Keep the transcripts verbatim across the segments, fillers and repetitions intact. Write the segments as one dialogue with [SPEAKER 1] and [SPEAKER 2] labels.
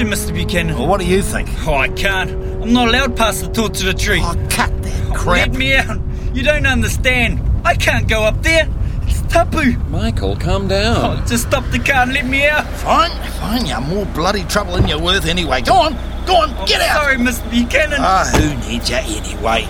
[SPEAKER 1] you, Mister Buchanan.
[SPEAKER 2] Well, what do you think?
[SPEAKER 1] Oh, I can't. I'm not allowed past the torch to the tree.
[SPEAKER 2] Oh, cut that crap.
[SPEAKER 1] Let me out. You don't understand. I can't go up there. It's tapu.
[SPEAKER 3] Michael, calm down.
[SPEAKER 1] Oh, just stop the car and let me out.
[SPEAKER 2] Fine, fine. You're more bloody trouble than you're worth anyway. Go on, go on,
[SPEAKER 1] I'm
[SPEAKER 2] get out.
[SPEAKER 1] Sorry, Mister Buchanan.
[SPEAKER 2] Ah, who needs you anyway?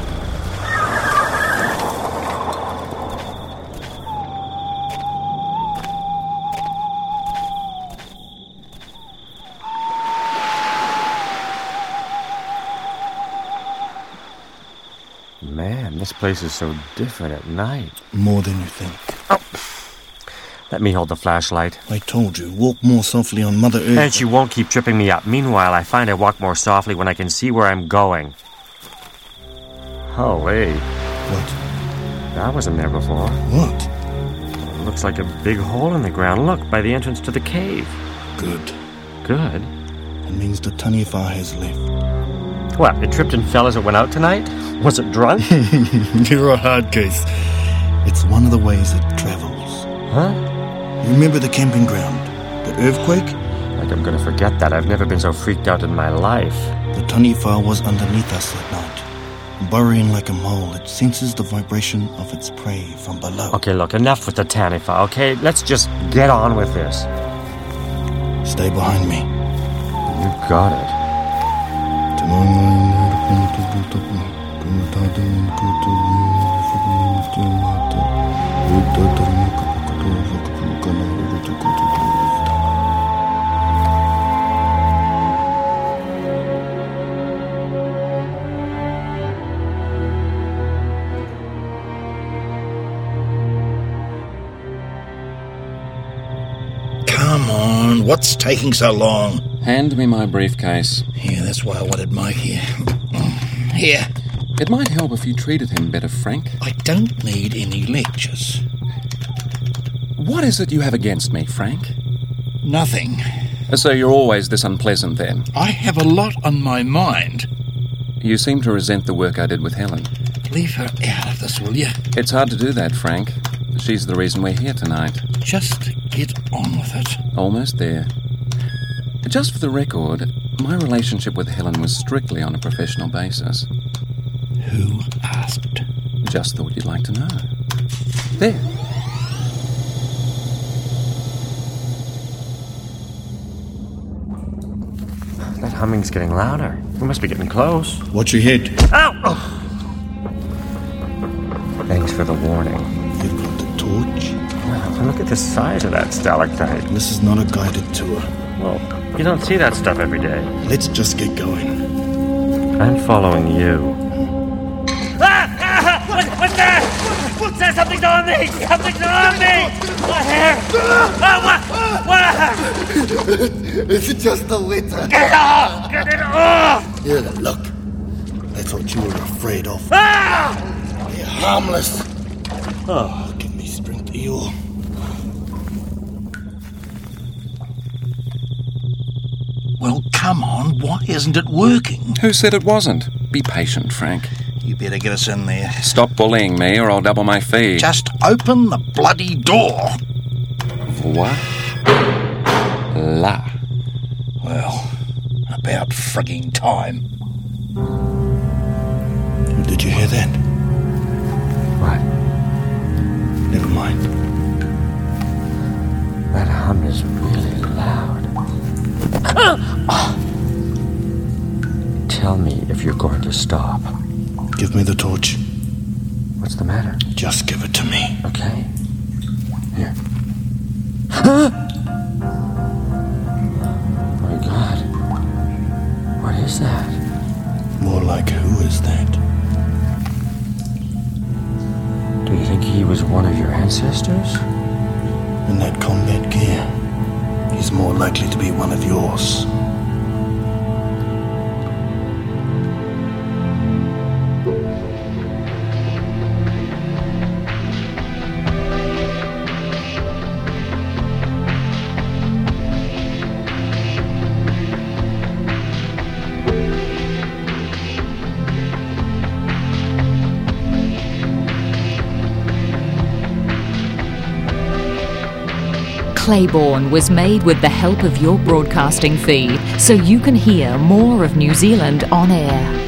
[SPEAKER 4] Man, this place is so different at night.
[SPEAKER 5] More than you think.
[SPEAKER 4] Oh. Let me hold the flashlight.
[SPEAKER 5] I told you, walk more softly on Mother Earth.
[SPEAKER 4] And she won't keep tripping me up. Meanwhile, I find I walk more softly when I can see where I'm going. Holy.
[SPEAKER 5] What?
[SPEAKER 4] I wasn't there before.
[SPEAKER 5] What?
[SPEAKER 4] It looks like a big hole in the ground. Look, by the entrance to the cave.
[SPEAKER 5] Good.
[SPEAKER 4] Good?
[SPEAKER 5] It means the Taniwha has left.
[SPEAKER 4] What, it tripped and fell as it went out tonight? Was it drunk?
[SPEAKER 5] You're a hard case. It's one of the ways it travels.
[SPEAKER 4] Huh?
[SPEAKER 5] You remember the camping ground? The earthquake?
[SPEAKER 4] Like I'm gonna forget that. I've never been so freaked out in my life.
[SPEAKER 5] The Taniwha was underneath us that night. Burrowing like a mole, it senses the vibration of its prey from below.
[SPEAKER 4] Okay, look, enough with the Taniwha, okay? Let's just get on with this.
[SPEAKER 5] Stay behind me.
[SPEAKER 4] You got it.
[SPEAKER 2] Come on, what's taking so long?
[SPEAKER 3] Hand me my briefcase.
[SPEAKER 2] Yeah, that's why I wanted Mike here. Here.
[SPEAKER 3] It might help if you treated him better, Frank.
[SPEAKER 2] I don't need any lectures.
[SPEAKER 3] What is it you have against me, Frank?
[SPEAKER 2] Nothing.
[SPEAKER 3] So you're always this unpleasant, then?
[SPEAKER 2] I have a lot on my mind.
[SPEAKER 3] You seem to resent the work I did with Helen.
[SPEAKER 2] Leave her out of this, will you?
[SPEAKER 3] It's hard to do that, Frank. She's the reason we're here tonight.
[SPEAKER 2] Just get on with it.
[SPEAKER 3] Almost there. Just for the record, my relationship with Helen was strictly on a professional basis.
[SPEAKER 2] Who asked?
[SPEAKER 3] Just thought you'd like to know. There.
[SPEAKER 4] That humming's getting louder. We must be getting close.
[SPEAKER 5] Watch your head.
[SPEAKER 4] Ow! Oh. Thanks for the warning.
[SPEAKER 5] You've got the torch.
[SPEAKER 4] Wow, look at the size of that stalactite.
[SPEAKER 5] This is not a guided tour.
[SPEAKER 4] Well, you don't see that stuff every day.
[SPEAKER 5] Let's just get going.
[SPEAKER 4] I'm following you.
[SPEAKER 6] Ah! Ah! What, what's that? What's that? Something's on me! Something's on me! My hair! Oh, what? What?
[SPEAKER 5] It's just a letter.
[SPEAKER 6] Get it off! Get it off!
[SPEAKER 5] Here, look. That's what you were afraid of.
[SPEAKER 6] Ah!
[SPEAKER 5] You're harmless. Oh, give me strength, Eeyore.
[SPEAKER 2] Well, come on, why isn't it working?
[SPEAKER 3] Who said it wasn't? Be patient, Frank.
[SPEAKER 2] You better get us in there.
[SPEAKER 3] Stop bullying me or I'll double my fee.
[SPEAKER 2] Just open the bloody door.
[SPEAKER 3] Voila.
[SPEAKER 2] Well, about frigging time.
[SPEAKER 5] Did you hear that?
[SPEAKER 4] What?
[SPEAKER 5] Never mind.
[SPEAKER 4] That hum is really loud. Tell me if you're going to stop.
[SPEAKER 5] Give me the torch.
[SPEAKER 4] What's the matter?
[SPEAKER 5] Just give it to me.
[SPEAKER 4] Okay. Here. My God. What is that?
[SPEAKER 5] More like, who is that?
[SPEAKER 4] Do you think he was one of your ancestors?
[SPEAKER 5] In that combat gear, he's more likely to be one of yours.
[SPEAKER 7] Claiborne was made with the help of your broadcasting fee, so you can hear more of New Zealand on air.